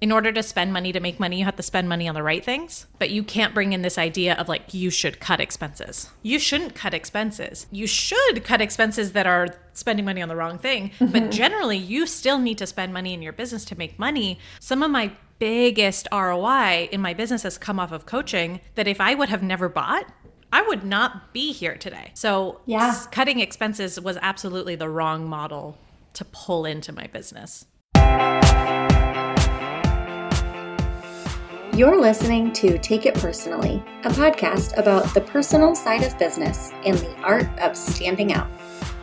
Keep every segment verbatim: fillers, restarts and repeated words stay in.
in order to spend money to make money, you have to spend money on the right things. But you can't bring in this idea of like, you should cut expenses. You shouldn't cut expenses. You should cut expenses that are spending money on the wrong thing. Mm-hmm. But generally, you still need to spend money in your business to make money. Some of my biggest R O I in my business has come off of coaching that if I would have never bought, I would not be here today. So yeah. Cutting expenses was absolutely the wrong model to pull into my business. You're listening to Take It Personally, a podcast about the personal side of business and the art of standing out.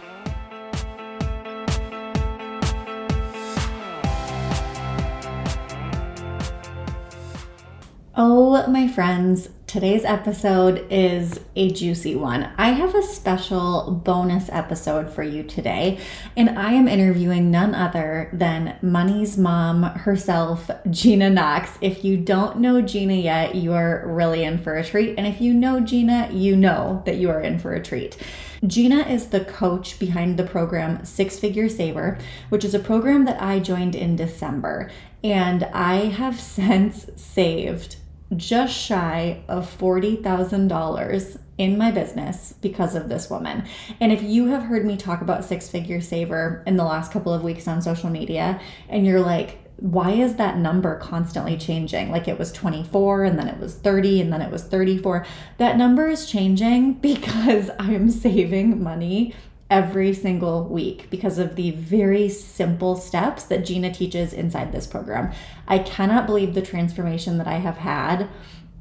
Oh, my friends, today's episode is a juicy one. I have a special bonus episode for you today, and I am interviewing none other than Money's mom herself, Gina Knox. If you don't know Gina yet, you are really in for a treat. And if you know Gina, you know that you are in for a treat. Gina is the coach behind the program Six Figure Saver, which is a program that I joined in December. And I have since saved just shy of forty thousand dollars in my business because of this woman. And if you have heard me talk about Six Figure Saver in the last couple of weeks on social media, and you're like, why is that number constantly changing? Like it was twenty-four and then it was thirty and then it was thirty-four. That number is changing because I'm saving money every single week because of the very simple steps that Gina teaches inside this program. I cannot believe the transformation that I have had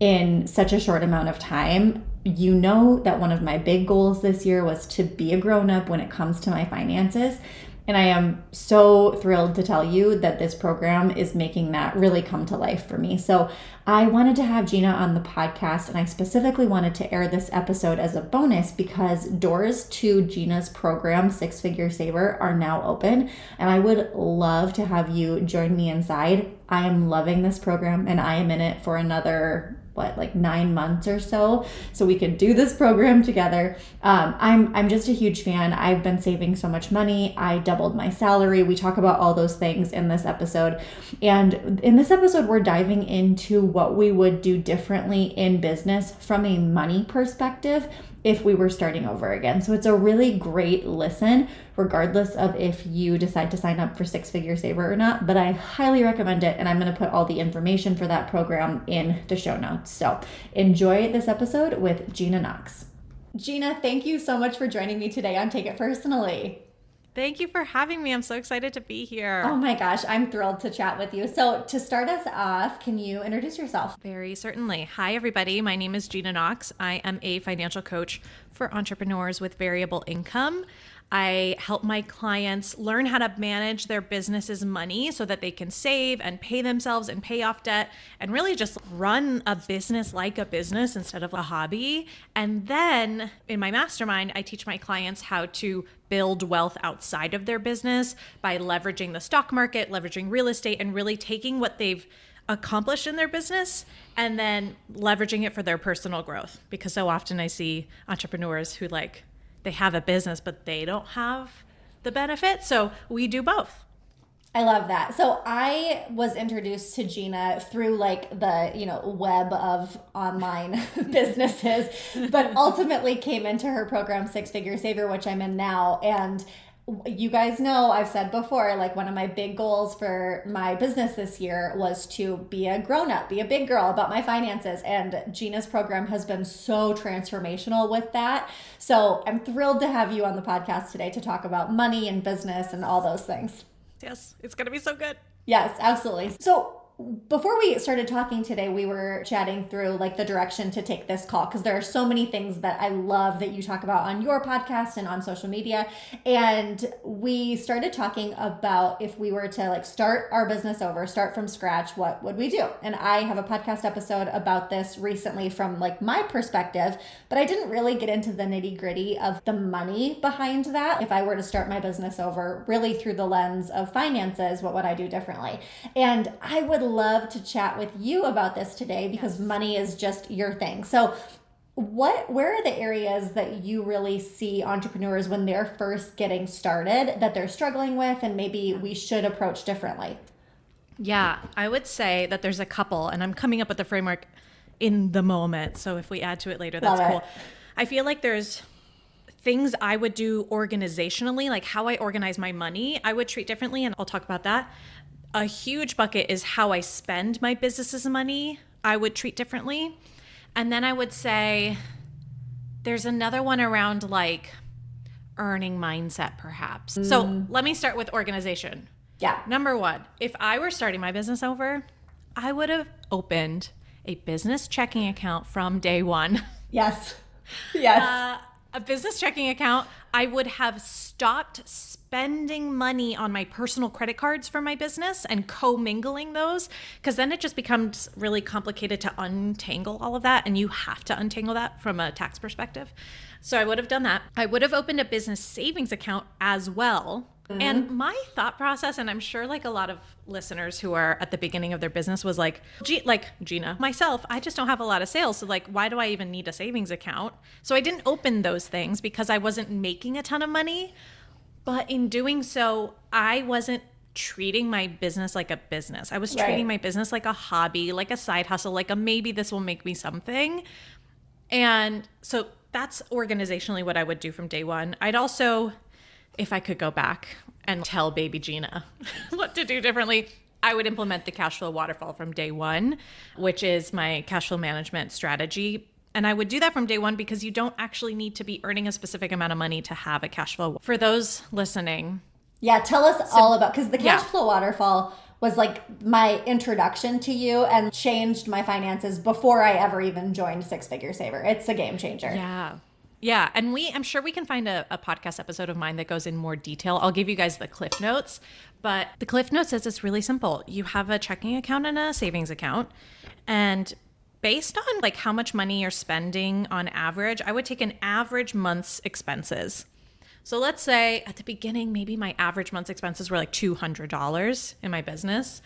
in such a short amount of time. You know that one of my big goals this year was to be a grown-up when it comes to my finances. And I am so thrilled to tell you that this program is making that really come to life for me. So I wanted to have Gina on the podcast, and I specifically wanted to air this episode as a bonus because doors to Gina's program, Six Figure Saver, are now open. And I would love to have you join me inside. I am loving this program, and I am in it for another what, like nine months or so, so we could do this program together. Um, I'm I'm just a huge fan. I've been saving so much money. I doubled my salary. We talk about all those things in this episode. And in this episode, we're diving into what we would do differently in business from a money perspective if we were starting over again. So it's a really great listen, regardless of if you decide to sign up for Six Figure Saver or not, but I highly recommend it. And I'm going to put all the information for that program in the show notes. So enjoy this episode with Gina Knox. Gina, thank you so much for joining me today on Take It Personally. Thank you for having me. I'm so excited to be here. Oh my gosh, I'm thrilled to chat with you. So to start us off, can you introduce yourself? Very certainly. Hi, everybody. My name is Gina Knox. I am a financial coach for entrepreneurs with variable income. I help my clients learn how to manage their business's money so that they can save and pay themselves and pay off debt and really just run a business like a business instead of a hobby. And then in my mastermind, I teach my clients how to build wealth outside of their business by leveraging the stock market, leveraging real estate, and really taking what they've accomplished in their business and then leveraging it for their personal growth. Because so often I see entrepreneurs who like, they have a business, but they don't have the benefit. So we do both. I love that. So I was introduced to Gina through like the, you know, web of online businesses, but ultimately came into her program Six Figure Saver, which I'm in now. And you guys know, I've said before, like one of my big goals for my business this year was to be a grown-up, be a big girl about my finances. And Gina's program has been so transformational with that. So I'm thrilled to have you on the podcast today to talk about money and business and all those things. Yes, it's going to be so good. Yes, absolutely. So before we started talking today, we were chatting through like the direction to take this call because there are so many things that I love that you talk about on your podcast and on social media. And we started talking about if we were to like start our business over, start from scratch, what would we do? And I have a podcast episode about this recently from like my perspective, but I didn't really get into the nitty gritty of the money behind that. If I were to start my business over really through the lens of finances, what would I do differently? And I would love to chat with you about this today because yes. Money is just your thing. So what, where are the areas that you really see entrepreneurs when they're first getting started that they're struggling with and maybe we should approach differently? Yeah, I would say that there's a couple, and I'm coming up with the framework in the moment. So if we add to it later, that's Love cool. it. I feel like there's things I would do organizationally, like how I organize my money, I would treat differently, and I'll talk about that. A huge bucket is how I spend my business's money, I would treat differently. And then I would say there's another one around like earning mindset, perhaps. Mm. So let me start with organization. Yeah. Number one, if I were starting my business over, I would have opened a business checking account from day one. Yes. Yes. Uh, a business checking account. I would have stopped spending money on my personal credit cards for my business and commingling those, because then it just becomes really complicated to untangle all of that, and you have to untangle that from a tax perspective. So I would have done that. I would have opened a business savings account as well. Mm-hmm. And my thought process, and I'm sure like a lot of listeners who are at the beginning of their business was like, G- like Gina, myself, I just don't have a lot of sales. So like, why do I even need a savings account? So I didn't open those things because I wasn't making a ton of money. But in doing so, I wasn't treating my business like a business. I was Right. treating my business like a hobby, like a side hustle, like a maybe this will make me something. And so that's organizationally what I would do from day one. I'd also, if I could go back and tell baby Gina what to do differently, I would implement the cash flow waterfall from day one, which is my cash flow management strategy. And I would do that from day one because you don't actually need to be earning a specific amount of money to have a cash flow. For those listening. Yeah, tell us so, all about, because the cash yeah. flow waterfall was like my introduction to you and changed my finances before I ever even joined Six Figure Saver. It's a game changer. Yeah. Yeah. And we, I'm sure we can find a, a podcast episode of mine that goes in more detail. I'll give you guys the Cliff Notes, but the Cliff Notes says it's really simple. You have a checking account and a savings account, and based on like how much money you're spending on average, I would take an average month's expenses. So let's say at the beginning, maybe my average month's expenses were like two hundred dollars in my business.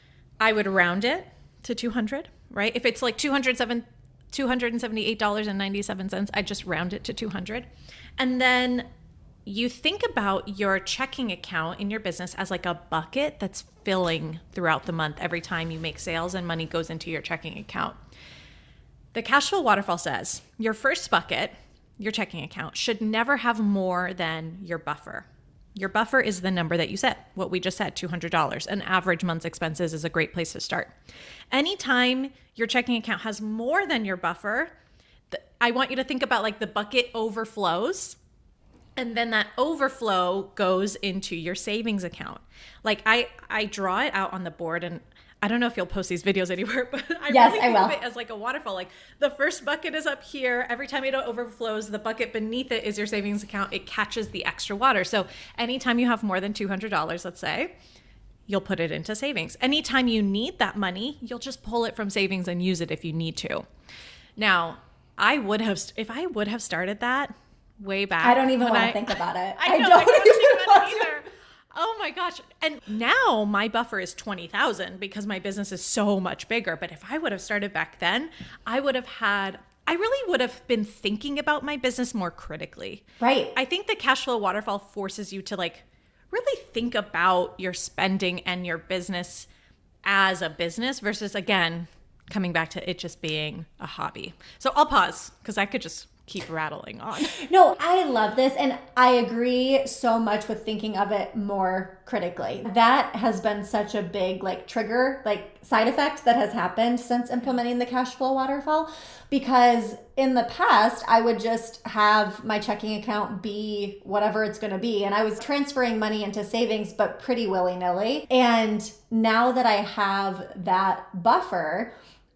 I would round it to two hundred, right? If it's like two hundred seventy-eight dollars and ninety-seven cents, I just round it to two hundred. And then you think about your checking account in your business as like a bucket that's filling throughout the month every time you make sales and money goes into your checking account. The cash flow waterfall says your first bucket, your checking account, should never have more than your buffer. Your buffer is the number that you set, what we just said, two hundred dollars. An average month's expenses is a great place to start. Anytime your checking account has more than your buffer, I want you to think about like the bucket overflows, and then that overflow goes into your savings account. Like I, I draw it out on the board, and I don't know if you'll post these videos anywhere, but I yes, really I think will. of it as like a waterfall. Like the first bucket is up here. Every time it overflows, the bucket beneath it is your savings account. It catches the extra water. So anytime you have more than two hundred dollars, let's say, you'll put it into savings. Anytime you need that money, you'll just pull it from savings and use it if you need to. Now, I would have, if I would have started that way back. I don't even want I, to think about it. I, know, I don't I don't even think about want it either. Oh my gosh. And now my buffer is twenty thousand because my business is so much bigger. But if I would have started back then, I would have had, I really would have been thinking about my business more critically. Right. I think the cash flow waterfall forces you to like really think about your spending and your business as a business versus, again, coming back to it just being a hobby. So I'll pause because I could just keep rattling on. No, I love this. And I agree so much with thinking of it more critically. That has been such a big like trigger, like side effect that has happened since implementing the cash flow waterfall. Because in the past, I would just have my checking account be whatever it's going to be. And I was transferring money into savings, but pretty willy-nilly. And now that I have that buffer,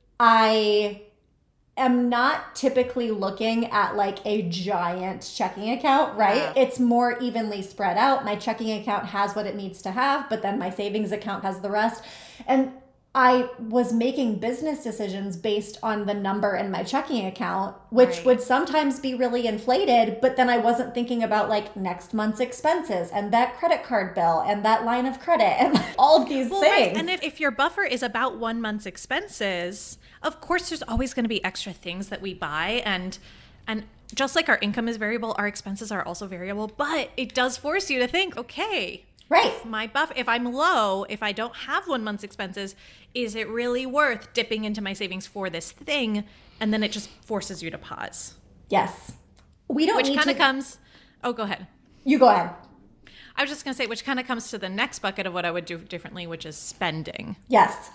I am not typically looking at like a giant checking account, right? Yeah. It's more evenly spread out. My checking account has what it needs to have, but then my savings account has the rest. And I was making business decisions based on the number in my checking account, which right. would sometimes be really inflated, but then I wasn't thinking about like next month's expenses and that credit card bill and that line of credit and all of these well, things. Right. And if, if your buffer is about one month's expenses, of course there's always going to be extra things that we buy, and and just like our income is variable, our expenses are also variable, but it does force you to think, okay, Right. If my buff, if I'm low, if I don't have one month's expenses, is it really worth dipping into my savings for this thing? And then it just forces you to pause. Yes. We don't Which need kind of to... comes, oh, go ahead. You go ahead. I was just going to say, which kind of comes to the next bucket of what I would do differently, which is spending. Yes.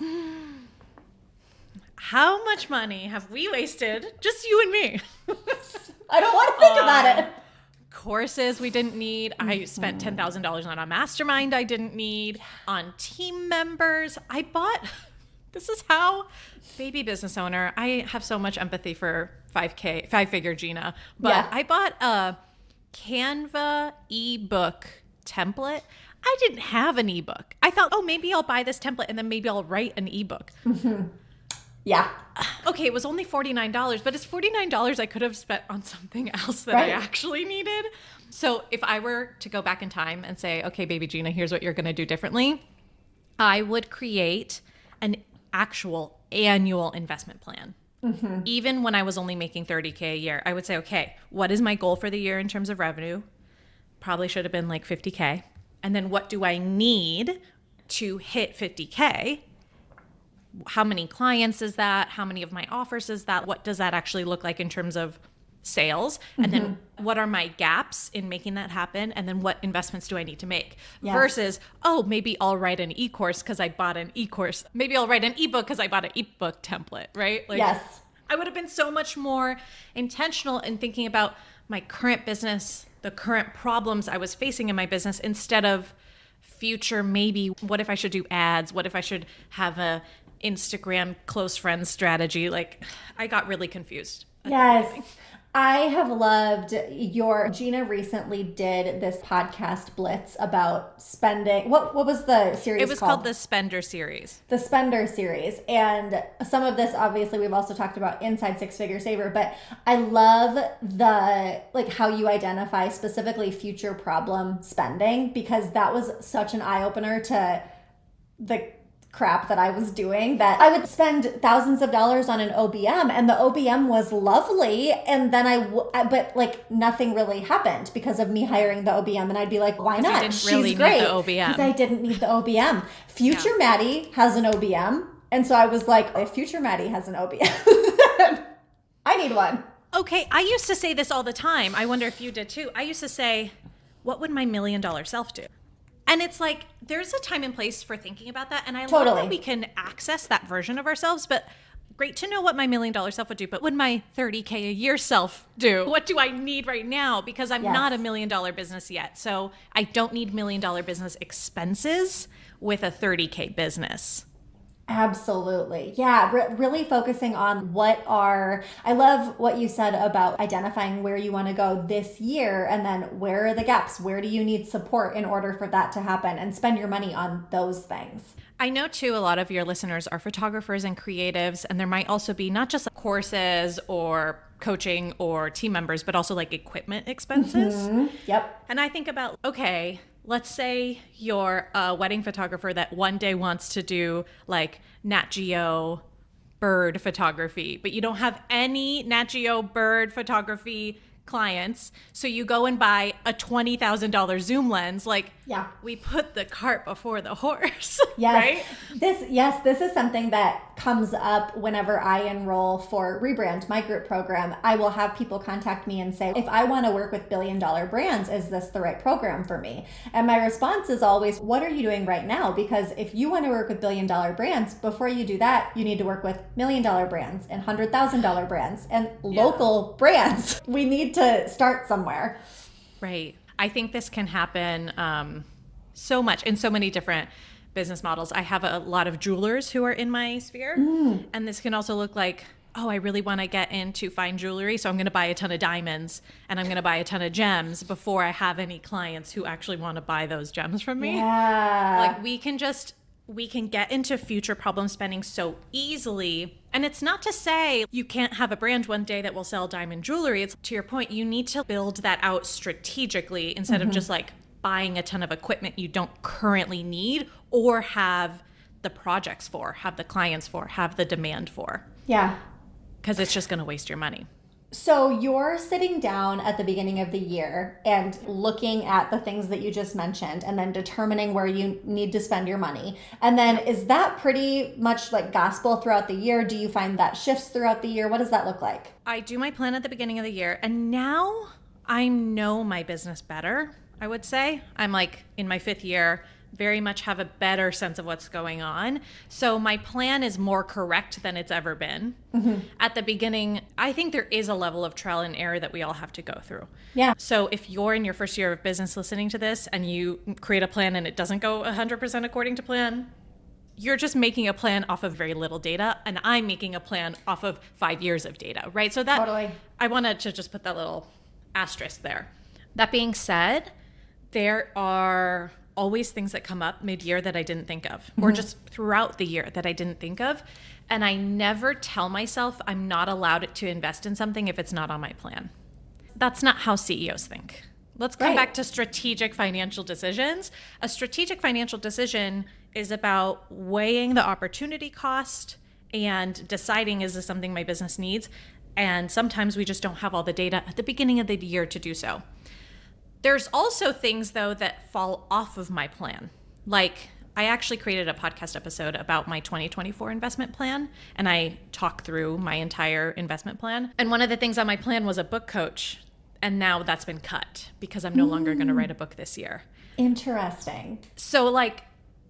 How much money have we wasted, just you and me? I don't want to think um, about it. Courses we didn't need. Mm-hmm. I spent ten thousand dollars on a mastermind I didn't need, on team members. I bought, this is how, baby business owner, I have so much empathy for five K, five-figure Gina, but yeah. I bought a Canva ebook template. I didn't have an ebook. I thought, oh, maybe I'll buy this template and then maybe I'll write an ebook. Mm-hmm. Yeah. Okay, it was only forty-nine dollars, but it's forty-nine dollars I could have spent on something else that right. I actually needed. So if I were to go back in time and say, okay, baby Gina, here's what you're going to do differently, I would create an actual annual investment plan. Mm-hmm. Even when I was only making thirty K a year, I would say, okay, what is my goal for the year in terms of revenue? Probably should have been like fifty K. And then what do I need to hit fifty K? How many clients is that? How many of my offers is that? What does that actually look like in terms of sales? And mm-hmm. then what are my gaps in making that happen? And then what investments do I need to make? Yes. Versus, oh, maybe I'll write an e-course because I bought an e-course. Maybe I'll write an ebook because I bought an ebook template, right? Like, yes. I would have been so much more intentional in thinking about my current business, the current problems I was facing in my business, instead of future, maybe, what if I should do ads? What if I should have a Instagram close friends strategy? Like, I got really confused. Yes. I have loved your, Gina recently did this podcast blitz about spending. What what was the series It was called? called the Spender series. The Spender series. And some of this, obviously, we've also talked about inside Six Figure Saver, but I love the, like, how you identify specifically future problem spending, because that was such an eye opener to the crap that I was doing, that I would spend thousands of dollars on an O B M, and the O B M was lovely, and then I w- but like nothing really happened because of me hiring the O B M, and I'd be like, why not? You didn't She's really great. Need the O B M. Because I didn't need the O B M. Future yeah. Maddie has an O B M, and so I was like, if Future Maddie has an O B M, I need one. Okay, I used to say this all the time. I wonder if you did too. I used to say, what would my million dollar self do? And it's like, there's a time and place for thinking about that. And I totally. love that we can access that version of ourselves, but great to know what my million dollar self would do. But what would my thirty K a year self do? What do I need right now? Because I'm yes. not a million dollar business yet. So I don't need million dollar business expenses with a thirty K business. Absolutely. Yeah. Re- really focusing on what are, I love what you said about identifying where you want to go this year, and then where are the gaps? Where do you need support in order for that to happen, and spend your money on those things. I know too, a lot of your listeners are photographers and creatives, and there might also be not just courses or coaching or team members, but also like equipment expenses. Mm-hmm. Yep. And I think about, okay, let's say you're a wedding photographer that one day wants to do like Nat Geo bird photography, but you don't have any Nat Geo bird photography clients. So you go and buy a twenty thousand dollars zoom lens. Like, yeah, we put the cart before the horse. Yes. Right? This, yes, this is something that comes up whenever I enroll for Rebrand, my group program. I will have people contact me and say, if I want to work with billion dollar brands, is this the right program for me? And my response is always, what are you doing right now? Because if you want to work with billion dollar brands, before you do that, you need to work with million dollar brands and hundred thousand dollar brands and yeah. local brands. We need to start somewhere. Right. I think this can happen um, so much in so many different business models. I have a lot of jewelers who are in my sphere, mm. and this can also look like, oh, I really want to get into fine jewelry, so I'm going to buy a ton of diamonds and I'm going to buy a ton of gems before I have any clients who actually want to buy those gems from me. Yeah. Like, we can just we can get into future problem spending so easily. And it's not to say you can't have a brand one day that will sell diamond jewelry. It's, to your point, you need to build that out strategically instead mm-hmm. of just like buying a ton of equipment you don't currently need or have the projects for, have the clients for, have the demand for. Yeah. Because it's just going to waste your money. So you're sitting down at the beginning of the year and looking at the things that you just mentioned and then determining where you need to spend your money. And then is that pretty much like gospel throughout the year? Do you find that shifts throughout the year? What does that look like? I do my plan at the beginning of the year, and now I know my business better, I would say. I'm like in my fifth year, very much have a better sense of what's going on. So my plan is more correct than it's ever been. Mm-hmm. At the beginning, I think there is a level of trial and error that we all have to go through. Yeah. So if you're in your first year of business listening to this and you create a plan and it doesn't go one hundred percent according to plan, you're just making a plan off of very little data, and I'm making a plan off of five years of data, right? So that totally. I wanted to just put that little asterisk there. That being said, there are always things that come up mid-year that I didn't think of, mm-hmm. or just throughout the year that I didn't think of. And I never tell myself I'm not allowed to invest in something if it's not on my plan. That's not how C E Os think. Let's come right. back to strategic financial decisions. A strategic financial decision is about weighing the opportunity cost and deciding, is this something my business needs? And sometimes we just don't have all the data at the beginning of the year to do so. There's also things, though, that fall off of my plan. Like, I actually created a podcast episode about my twenty twenty-four investment plan, and I talk through my entire investment plan. And one of the things on my plan was a book coach, and now that's been cut because I'm no mm. longer going to write a book this year. Interesting. So, like,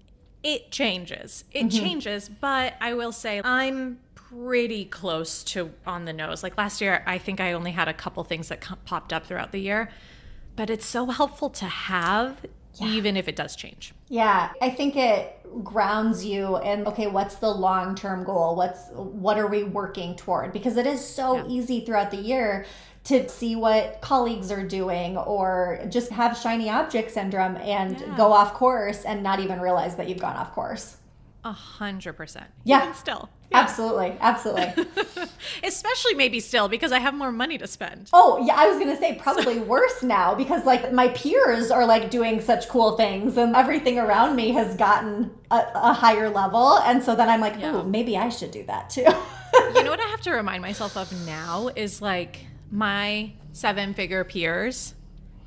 it changes. It mm-hmm. changes, but I will say I'm pretty close to on the nose. Like, last year, I think I only had a couple things that co- popped up throughout the year. But it's so helpful to have, yeah. even if it does change. Yeah, I think it grounds you in, okay, what's the long-term goal? What's what are we working toward? Because it is so yeah. easy throughout the year to see what colleagues are doing or just have shiny object syndrome and yeah. go off course and not even realize that you've gone off course. A hundred percent. Yeah. Even still. Yeah. Absolutely. Absolutely. Especially maybe still because I have more money to spend. Oh, yeah. I was going to say probably worse now because like my peers are like doing such cool things and everything around me has gotten a, a higher level. And so then I'm like, yeah. oh, maybe I should do that too. You know what I have to remind myself of now is like my seven figure peers,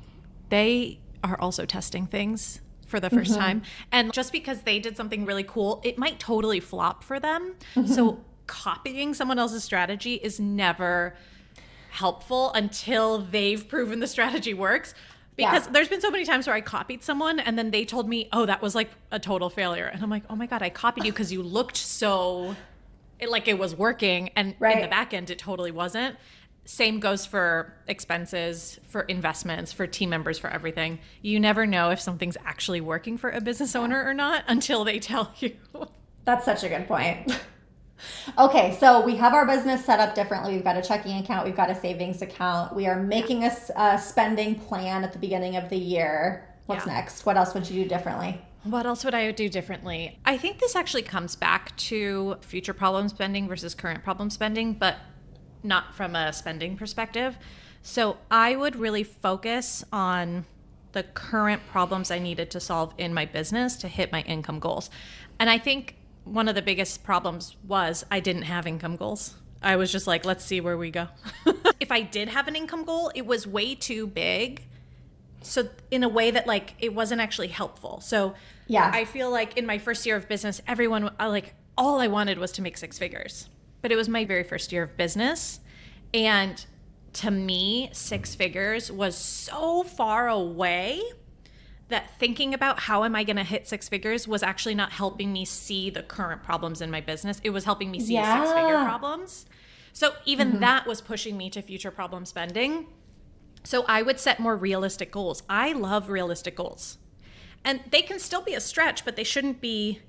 they are also testing things for the first mm-hmm. time. And just because they did something really cool, it might totally flop for them. Mm-hmm. So copying someone else's strategy is never helpful until they've proven the strategy works. Because yeah. there's been so many times where I copied someone and then they told me, oh, that was like a total failure. And I'm like, oh my God, I copied you because you looked so it, like it was working. And right. in the back end, it totally wasn't. Same goes for expenses, for investments, for team members, for everything. You never know if something's actually working for a business owner or not until they tell you. That's such a good point. Okay, so we have our business set up differently. We've got a checking account. We've got a savings account. We are making a, a spending plan at the beginning of the year. What's yeah. next? What else would you do differently? What else would I do differently? I think this actually comes back to future problem spending versus current problem spending, but not from a spending perspective. So I would really focus on the current problems I needed to solve in my business to hit my income goals. And I think one of the biggest problems was I didn't have income goals. I was just like, let's see where we go. If I did have an income goal, it was way too big. So in a way that like, it wasn't actually helpful. So yeah, I feel like in my first year of business, everyone like all I wanted was to make six figures. But it was my very first year of business. And to me, six figures was so far away that thinking about how am I going to hit six figures was actually not helping me see the current problems in my business. It was helping me see yeah. six figure problems. So even mm-hmm. that was pushing me to future problem spending. So I would set more realistic goals. I love realistic goals. And they can still be a stretch, but they shouldn't be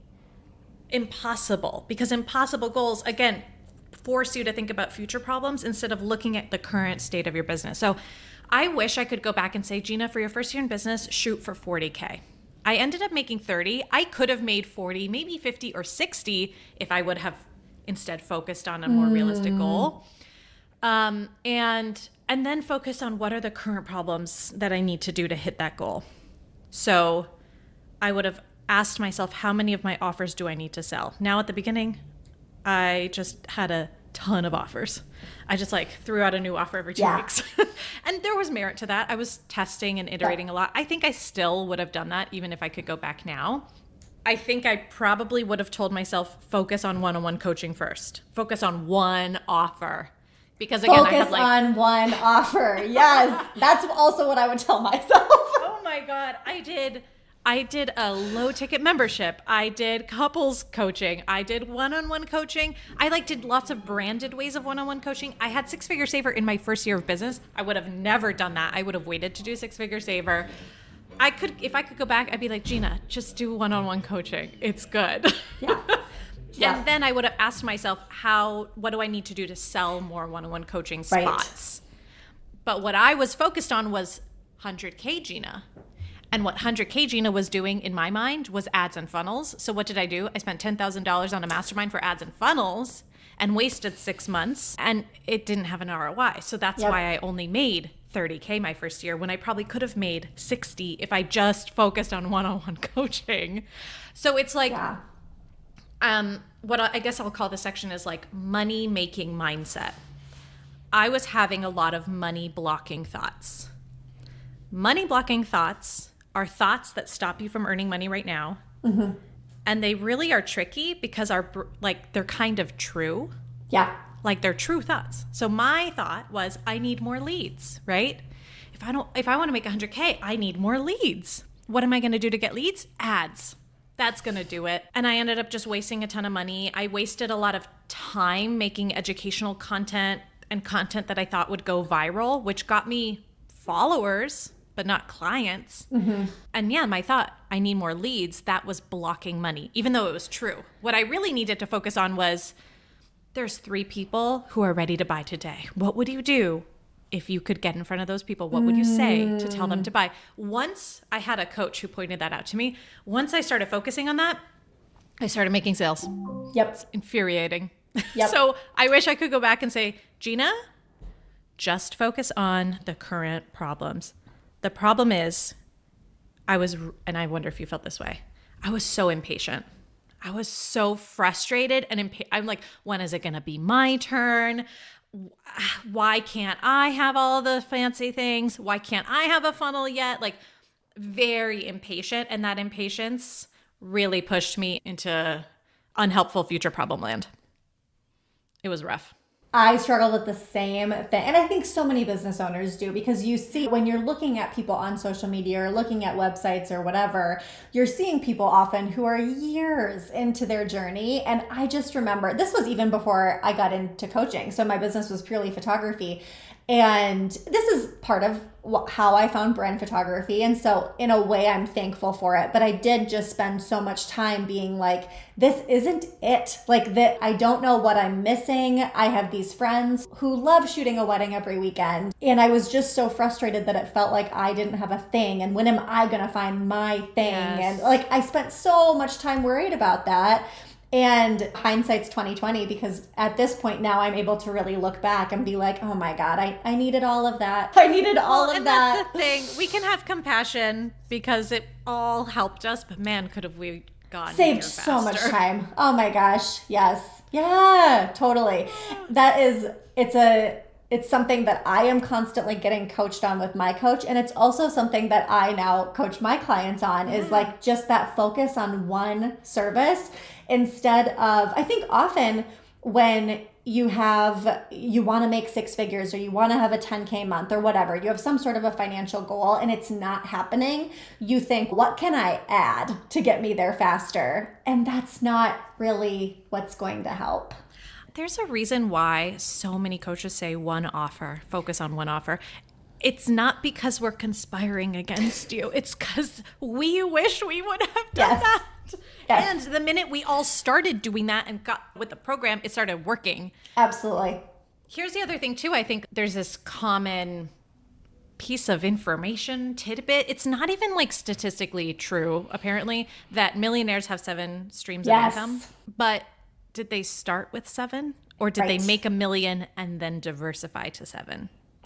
impossible because impossible goals, again, force you to think about future problems instead of looking at the current state of your business. So I wish I could go back and say, Gina, for your first year in business, shoot for forty K. I ended up making thirty. I could have made forty, maybe fifty or sixty if I would have instead focused on a more mm. realistic goal. Um, and and then focus on what are the current problems that I need to do to hit that goal. So I would have asked myself, how many of my offers do I need to sell? Now at the beginning, I just had a ton of offers. I just like threw out a new offer every two Yeah. weeks. And there was merit to that. I was testing and iterating Yeah. a lot. I think I still would have done that even if I could go back now. I think I probably would have told myself, focus on one-on-one coaching first. Focus on one offer. Because again, Focus I have like, on one offer. Yes. That's also what I would tell myself. oh my God, I did I did a low ticket membership. I did couples coaching. I did one-on-one coaching. I like did lots of branded ways of one-on-one coaching. I had Six Figure Saver in my first year of business. I would have never done that. I would have waited to do Six Figure Saver. I could, if I could go back, I'd be like, Gina, just do one-on-one coaching. It's good. Yeah. Yeah. And then I would have asked myself, how, what do I need to do to sell more one-on-one coaching spots? Right. But what I was focused on was one hundred K Gina. And what one hundred K Gina was doing in my mind was ads and funnels. So what did I do? I spent ten thousand dollars on a mastermind for ads and funnels and wasted six months and it didn't have an R O I. So that's Yep. why I only made thirty K my first year when I probably could have made sixty if I just focused on one-on-one coaching. So it's like, Yeah. um, what I I guess I'll call this section is like money making mindset. I was having a lot of money blocking thoughts. Money blocking thoughts are thoughts that stop you from earning money right now. Mm-hmm. And they really are tricky because are like they're kind of true. Yeah. Like they're true thoughts. So my thought was I need more leads, right? If I don't if I want to make one hundred K, I need more leads. What am I going to do to get leads? Ads. That's going to do it. And I ended up just wasting a ton of money. I wasted a lot of time making educational content and content that I thought would go viral, which got me followers, but not clients. Mm-hmm. And yeah, my thought, I need more leads, that was blocking money, even though it was true. What I really needed to focus on was there's three people who are ready to buy today. What would you do if you could get in front of those people? What would you say to tell them to buy? Once I had a coach who pointed that out to me, once I started focusing on that, I started making sales. Yep. It's infuriating. Yep. So I wish I could go back and say, Gina, just focus on the current problems. The problem is I was, and I wonder if you felt this way, I was so impatient. I was so frustrated and impa- I'm like, when is it going to be my turn? Why can't I have all the fancy things? Why can't I have a funnel yet? Like very impatient. And that impatience really pushed me into unhelpful future problem land. It was rough. I struggle with the same thing. And I think so many business owners do, because you see when you're looking at people on social media or looking at websites or whatever, you're seeing people often who are years into their journey. And I just remember, this was even before I got into coaching. So my business was purely photography. And this is part of how I found brand photography. And so in a way, I'm thankful for it. But I did just spend so much time being like, this isn't it. Like that, I don't know what I'm missing. I have these friends who love shooting a wedding every weekend. And I was just so frustrated that it felt like I didn't have a thing. And when am I going to find my thing? Yes. And like, I spent so much time worried about that. And hindsight's twenty twenty, because at this point now I'm able to really look back and be like, oh my God, I, I needed all of that. I needed all well, of and that. That's the thing. We can have compassion because it all helped us, but man, could have we gone Saved here so much faster. time. Oh my gosh. Yes. Yeah, totally. That is, it's a, it's something that I am constantly getting coached on with my coach. And it's also something that I now coach my clients on, is like just that focus on one service instead of, I think often when you have, you want to make six figures or you want to have a ten K month or whatever, you have some sort of a financial goal and it's not happening, you think, what can I add to get me there faster? And that's not really what's going to help. There's a reason why so many coaches say one offer, focus on one offer. It's not because we're conspiring against you. It's because we wish we would have done Yes. that. Yes. And the minute we all started doing that and got with the program, it started working. Absolutely. Here's the other thing too. I think there's this common piece of information, tidbit. It's not even like statistically true, apparently, that millionaires have seven streams Yes. of income. But did they start with seven? Or did Right. they make a million and then diversify to seven?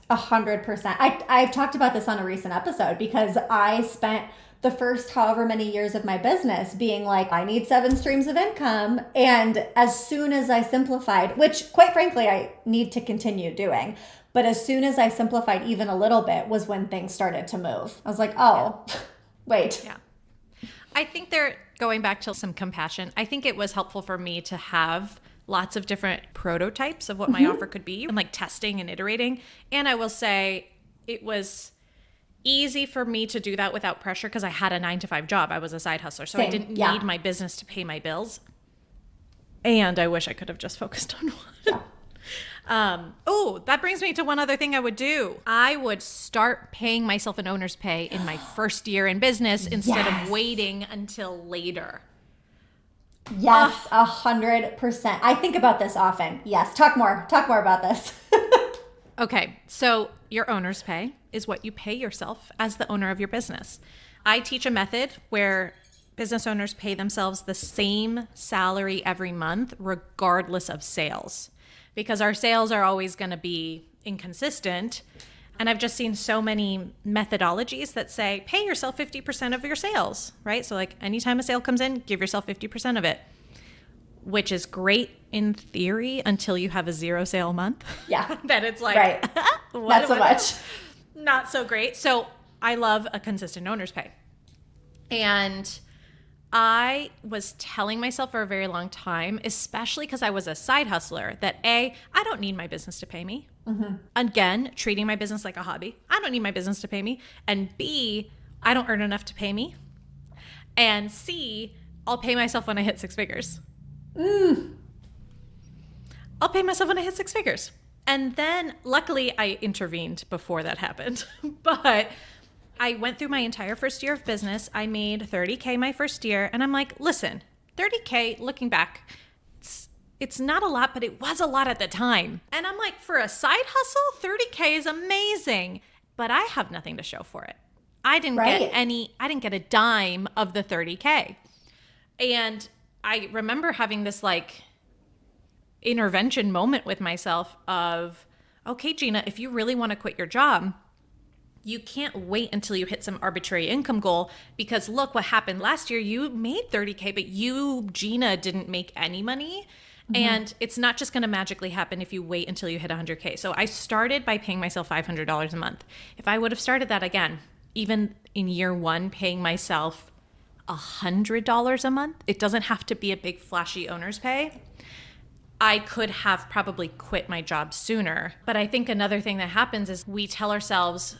A hundred percent. I, I've talked about this on a recent episode because I spent the first however many years of my business being like, I need seven streams of income. And as soon as I simplified, which quite frankly, I need to continue doing, but as soon as I simplified even a little bit was when things started to move. I was like, oh, yeah. wait. Yeah. I think they're going back to some compassion. I think it was helpful for me to have lots of different prototypes of what my mm-hmm. offer could be and like testing and iterating. And I will say it was easy for me to do that without pressure because I had a nine to five job. I was a side hustler. So Same. I didn't yeah. need my business to pay my bills. And I wish I could have just focused on one. Yeah. Um, oh, that brings me to one other thing I would do. I would start paying myself an owner's pay in my first year in business instead yes. of waiting until later. Yes, a hundred percent. I think about this often. Yes. Talk more. Talk more about this. Okay. So your owner's pay is what you pay yourself as the owner of your business. I teach a method where business owners pay themselves the same salary every month, regardless of sales, because our sales are always going to be inconsistent. And I've just seen so many methodologies that say, pay yourself fifty percent of your sales, right? So like anytime a sale comes in, give yourself fifty percent of it, which is great in theory until you have a zero sale month. Yeah. Then it's like, right. what, not so what, much. Not so great. So I love a consistent owner's pay. And I was telling myself for a very long time, especially because I was a side hustler, that A, I don't need my business to pay me. Mm-hmm. Again, treating my business like a hobby. I don't need my business to pay me. And B, I don't earn enough to pay me. And C, I'll pay myself when I hit six figures. Mm. I'll pay myself when I hit six figures. And then luckily I intervened before that happened. But I went through my entire first year of business. I made thirty K my first year. And I'm like, listen, thirty K, looking back, it's, it's not a lot, but it was a lot at the time. And I'm like, for a side hustle, thirty K is amazing. But I have nothing to show for it. I didn't right. get any, I didn't get a dime of the thirty K. And I remember having this like intervention moment with myself of, okay, Gina, if you really want to quit your job, you can't wait until you hit some arbitrary income goal, because look what happened last year. You made thirty K, but you, Gina, didn't make any money. Mm-hmm. And it's not just going to magically happen if you wait until you hit one hundred K. So I started by paying myself five hundred dollars a month. If I would have started that again, even in year one, paying myself one hundred dollars a month, it doesn't have to be a big flashy owner's pay, I could have probably quit my job sooner. But I think another thing that happens is we tell ourselves,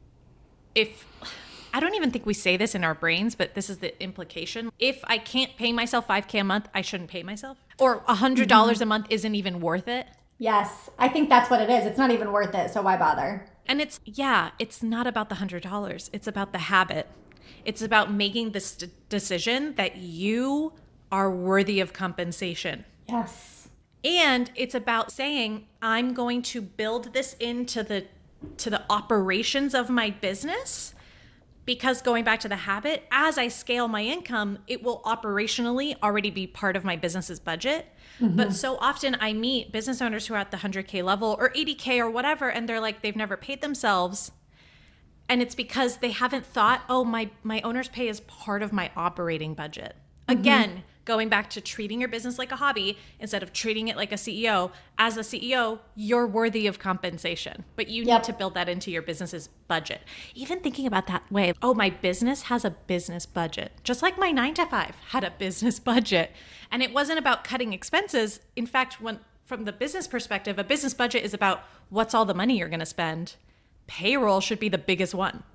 if, I don't even think we say this in our brains, but this is the implication. If I can't pay myself five K a month, I shouldn't pay myself. Or one hundred dollars mm-hmm. a month isn't even worth it. Yes, I think that's what it is. It's not even worth it, so why bother? And it's, yeah, it's not about the one hundred dollars. It's about the habit. It's about making this d- decision that you are worthy of compensation. Yes. And it's about saying, I'm going to build this into the to the operations of my business, because going back to the habit, as I scale my income, it will operationally already be part of my business's budget. Mm-hmm. But so often I meet business owners who are at the one hundred K level or eighty K or whatever, and they're like, they've never paid themselves. And it's because they haven't thought, oh, my, my owner's pay is part of my operating budget. Mm-hmm. Again, going back to treating your business like a hobby instead of treating it like a C E O. As a C E O, you're worthy of compensation, but you yep. need to build that into your business's budget. Even thinking about that way, oh, my business has a business budget, just like my nine to five had a business budget. And it wasn't about cutting expenses. In fact, when from the business perspective, a business budget is about what's all the money you're going to spend. Payroll should be the biggest one.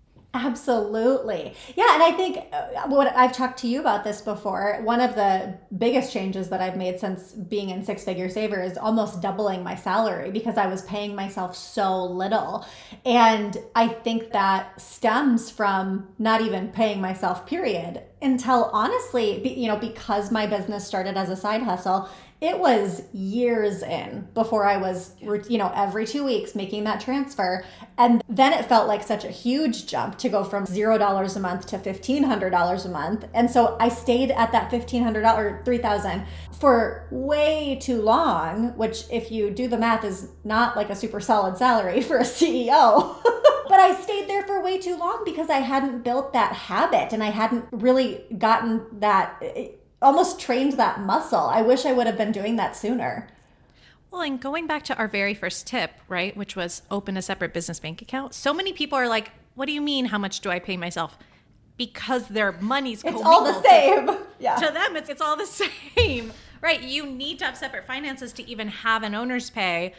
Absolutely. Yeah. And I think uh, what I've talked to you about this before, one of the biggest changes that I've made since being in Six Figure Saver is almost doubling my salary, because I was paying myself so little. And I think that stems from not even paying myself, period, until honestly, you know, because my business started as a side hustle It was years in before I was, you know, every two weeks making that transfer. And then it felt like such a huge jump to go from zero dollars a month to fifteen hundred dollars a month. And so I stayed at that fifteen hundred dollars, three thousand dollars for way too long, which if you do the math is not like a super solid salary for a C E O. But I stayed there for way too long because I hadn't built that habit and I hadn't really gotten that, almost trained that muscle. I wish I would have been doing that sooner. Well, and going back to our very first tip, right, which was open a separate business bank account. So many people are like, what do you mean? How much do I pay myself? Because their money's commingled. It's all the same. To, yeah. To them, it's, it's all the same, right? You need to have separate finances to even have an owner's pay.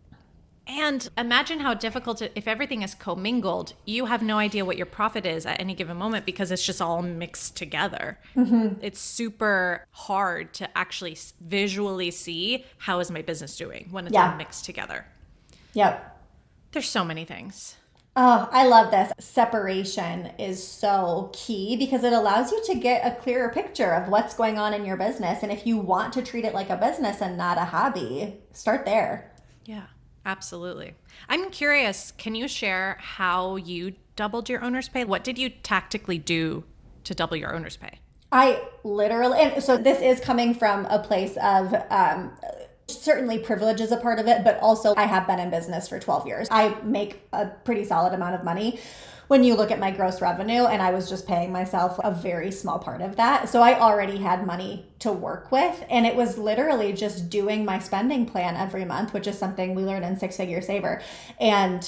And imagine how difficult it, if everything is commingled, you have no idea what your profit is at any given moment because it's just all mixed together. Mm-hmm. It's super hard to actually visually see how is my business doing when it's yeah. all mixed together. Yep. There's so many things. Oh, I love this. Separation is so key because it allows you to get a clearer picture of what's going on in your business. And if you want to treat it like a business and not a hobby, start there. Yeah. Absolutely. I'm curious, can you share how you doubled your owner's pay? What did you tactically do to double your owner's pay? I literally, and so this is coming from a place of um, certainly privilege is a part of it, but also I have been in business for twelve years. I make a pretty solid amount of money when you look at my gross revenue, and I was just paying myself a very small part of that. So I already had money to work with, and it was literally just doing my spending plan every month, which is something we learn in Six Figure Saver, and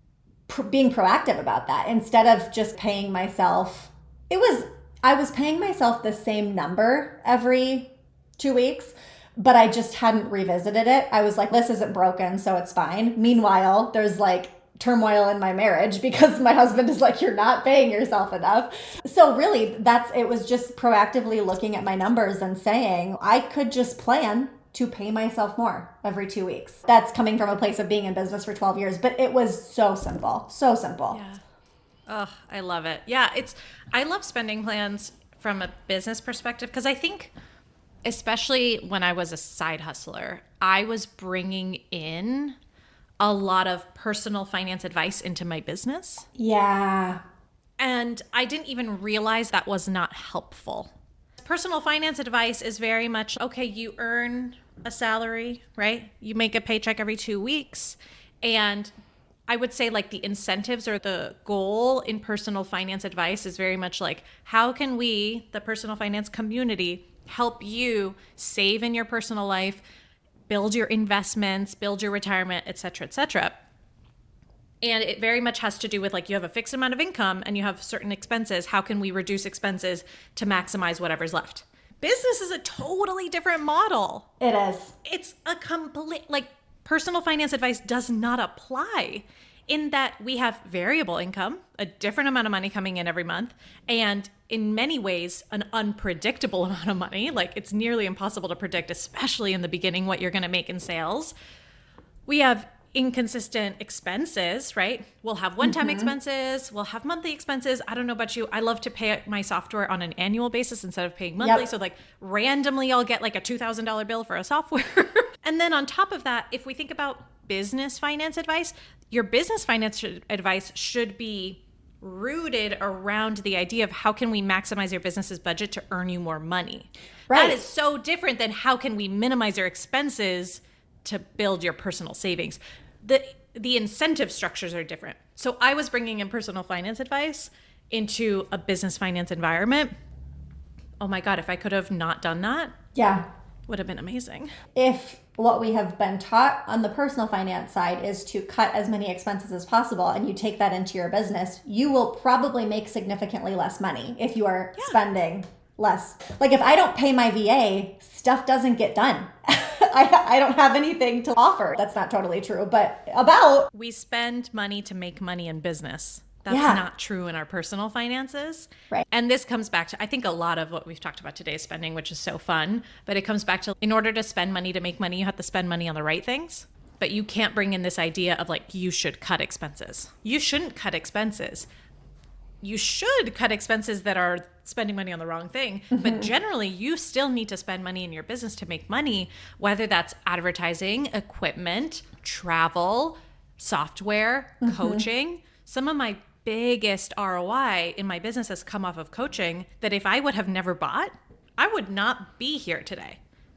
pr- being proactive about that instead of just paying myself. It was, I was paying myself the same number every two weeks, but I just hadn't revisited it. I was like, this isn't broken, so it's fine. Meanwhile, there's like turmoil in my marriage because my husband is like, you're not paying yourself enough. So really that's, it was just proactively looking at my numbers and saying, I could just plan to pay myself more every two weeks. That's coming from a place of being in business for twelve years, but it was so simple, so simple. Yeah. Oh, I love it. Yeah. It's, I love spending plans from a business perspective because I think, especially when I was a side hustler, I was bringing in a lot of personal finance advice into my business. Yeah. And I didn't even realize that was not helpful. Personal finance advice is very much, okay, you earn a salary, right? You make a paycheck every two weeks. And I would say like the incentives or the goal in personal finance advice is very much like, how can we, the personal finance community, help you save in your personal life, build your investments, build your retirement, et cetera, et cetera. And it very much has to do with like you have a fixed amount of income and you have certain expenses. How can we reduce expenses to maximize whatever's left? Business is a totally different model. It is. It's a complete, like personal finance advice does not apply in that we have variable income, a different amount of money coming in every month, and in many ways, an unpredictable amount of money. Like it's nearly impossible to predict, especially in the beginning, what you're going to make in sales. We have inconsistent expenses, right? We'll have one-time mm-hmm. expenses. We'll have monthly expenses. I don't know about you. I love to pay my software on an annual basis instead of paying monthly. Yep. So like randomly, I'll get like a two thousand dollars bill for a software. And then on top of that, if we think about business finance advice, your business finance advice should be rooted around the idea of how can we maximize your business's budget to earn you more money. Right. That is so different than how can we minimize your expenses to build your personal savings. The the incentive structures are different. So I was bringing in personal finance advice into a business finance environment. Oh my God, if I could have not done that, yeah, would have been amazing. If what we have been taught on the personal finance side is to cut as many expenses as possible and you take that into your business, you will probably make significantly less money if you are yeah. spending less. Like if I don't pay my V A, stuff doesn't get done. I, I don't have anything to offer. That's not totally true, but about. We spend money to make money in business. That's yeah. not true in our personal finances. Right. And this comes back to, I think a lot of what we've talked about today is spending, which is so fun, but it comes back to, in order to spend money to make money, you have to spend money on the right things. But you can't bring in this idea of like, you should cut expenses. You shouldn't cut expenses. You should cut expenses that are spending money on the wrong thing. Mm-hmm. But generally, you still need to spend money in your business to make money, whether that's advertising, equipment, travel, software, mm-hmm. coaching. Some of my biggest R O I in my business has come off of coaching that if I would have never bought, I would not be here today.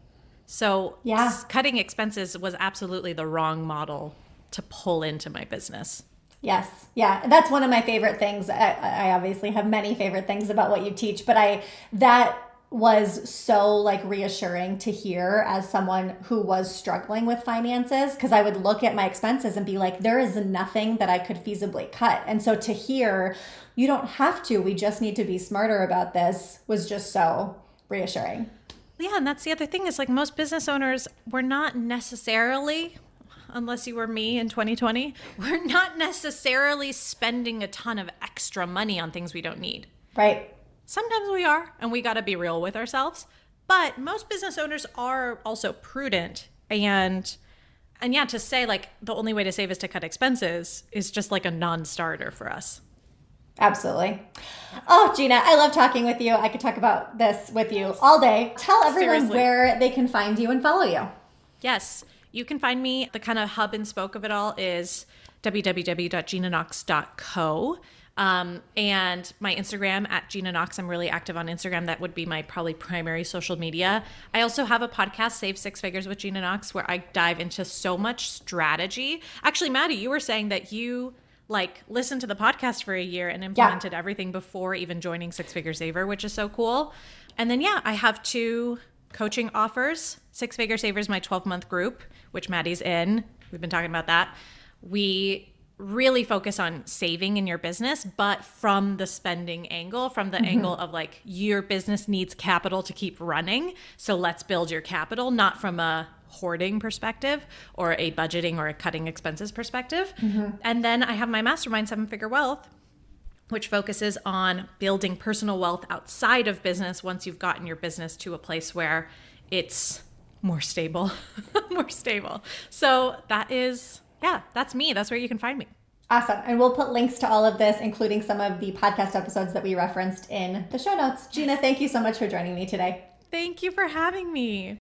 So yeah. cutting expenses was absolutely the wrong model to pull into my business. Yes. Yeah. That's one of my favorite things. I, I obviously have many favorite things about what you teach, but I, that was so like reassuring to hear as someone who was struggling with finances, because I would look at my expenses and be like, there is nothing that I could feasibly cut. And so to hear, you don't have to, we just need to be smarter about this, was just so reassuring. Yeah. And that's the other thing is like most business owners, we're not necessarily, unless you were me in twenty twenty, we're not necessarily spending a ton of extra money on things we don't need. Right. Sometimes we are, and we got to be real with ourselves. But most business owners are also prudent. And, and yeah, to say like the only way to save is to cut expenses is just like a non-starter for us. Absolutely. Oh, Gina, I love talking with you. I could talk about this with you all day. Tell everyone Seriously. where they can find you and follow you. Yes. You can find me. The kind of hub and spoke of it all is w w w dot gina knox dot co. Um, and my Instagram at Gina Knox. I'm really active on Instagram. That would be my probably primary social media. I also have a podcast, Save Six Figures with Gina Knox, where I dive into so much strategy. Actually, Maddie, you were saying that you like listened to the podcast for a year and implemented yeah. everything before even joining Six Figure Saver, which is so cool. And then, yeah, I have two coaching offers. Six Figure Saver is my twelve-month group, which Maddie's in. We've been talking about that. We really focus on saving in your business, but from the spending angle, from the mm-hmm. angle of like your business needs capital to keep running. So let's build your capital, not from a hoarding perspective or a budgeting or a cutting expenses perspective. Mm-hmm. And then I have my mastermind, Seven Figure Wealth, which focuses on building personal wealth outside of business once you've gotten your business to a place where it's more stable, more stable. So that is, yeah, that's me. That's where you can find me. Awesome. And we'll put links to all of this, including some of the podcast episodes that we referenced in the show notes. Gina, thank you so much for joining me today. Thank you for having me.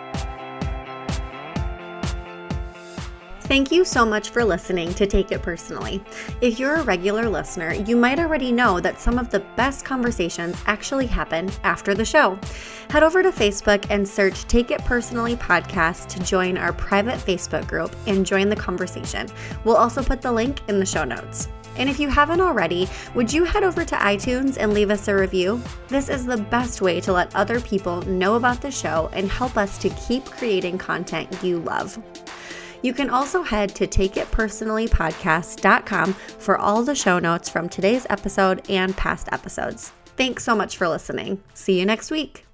Thank you so much for listening to Take It Personally. If you're a regular listener, you might already know that some of the best conversations actually happen after the show. Head over to Facebook and search Take It Personally Podcast to join our private Facebook group and join the conversation. We'll also put the link in the show notes. And if you haven't already, would you head over to iTunes and leave us a review? This is the best way to let other people know about the show and help us to keep creating content you love. You can also head to take it personally podcast dot com for all the show notes from today's episode and past episodes. Thanks so much for listening. See you next week.